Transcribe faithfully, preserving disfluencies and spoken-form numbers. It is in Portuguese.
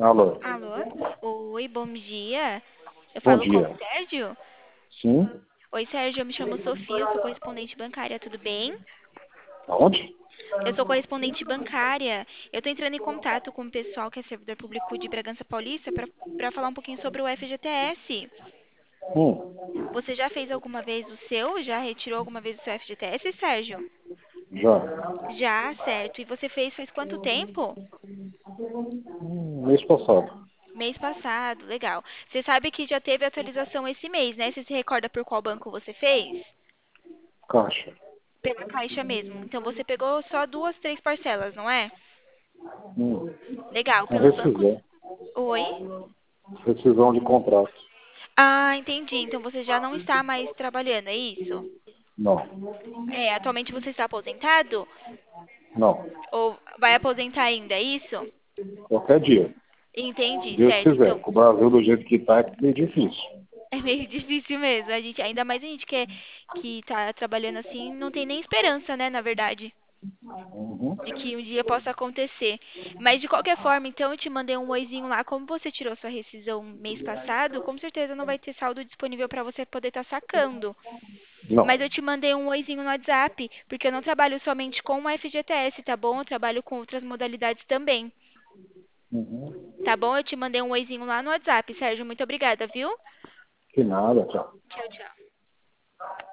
Alô, Alô? Oi, bom dia. Eu bom falo com o dia. Sérgio? Sim? Oi, Sérgio, eu me chamo Sofia, eu sou correspondente bancária, tudo bem? Aonde? Eu sou correspondente bancária. Eu tô entrando em contato com o pessoal que é servidor público de Bragança Paulista para para falar um pouquinho sobre o F G T S. Hum, Você já fez alguma vez o seu? Já retirou alguma vez o seu F G T S, Sérgio? já. Já, certo. E você fez faz quanto tempo? Hum, mês passado. Mês passado, legal. Você sabe que já teve atualização esse mês, né? Você se recorda por qual banco você fez? Caixa. Pela Caixa mesmo. Então você pegou só duas, três parcelas, não é? Hum, Legal. a Pelo banco. rescisão. Oi? Rescisão de contrato. Ah, entendi. Então você já não está mais trabalhando, é isso? Não. É, atualmente você está aposentado? Não. Ou vai aposentar ainda, é isso? Qualquer dia. Se Entendi, Deus certo. quiser. Então Com o Brasil do jeito que tá, é meio difícil. é meio difícil mesmo. A gente, ainda mais a gente que, é, que tá trabalhando assim, não tem nem esperança, né, na verdade, Uhum. de que um dia possa acontecer. Mas de qualquer forma, então eu te mandei um oizinho lá. Como você tirou sua rescisão mês passado, com certeza não vai ter saldo disponível para você poder estar sacando. Mas eu Não. te mandei um oizinho no WhatsApp, porque eu não trabalho somente com o F G T S, tá bom? Eu trabalho com outras modalidades também. Uhum. Tá bom? Eu te mandei um oizinho lá no WhatsApp, Sérgio. Muito obrigada, viu? Que nada, tchau. Tchau, tchau.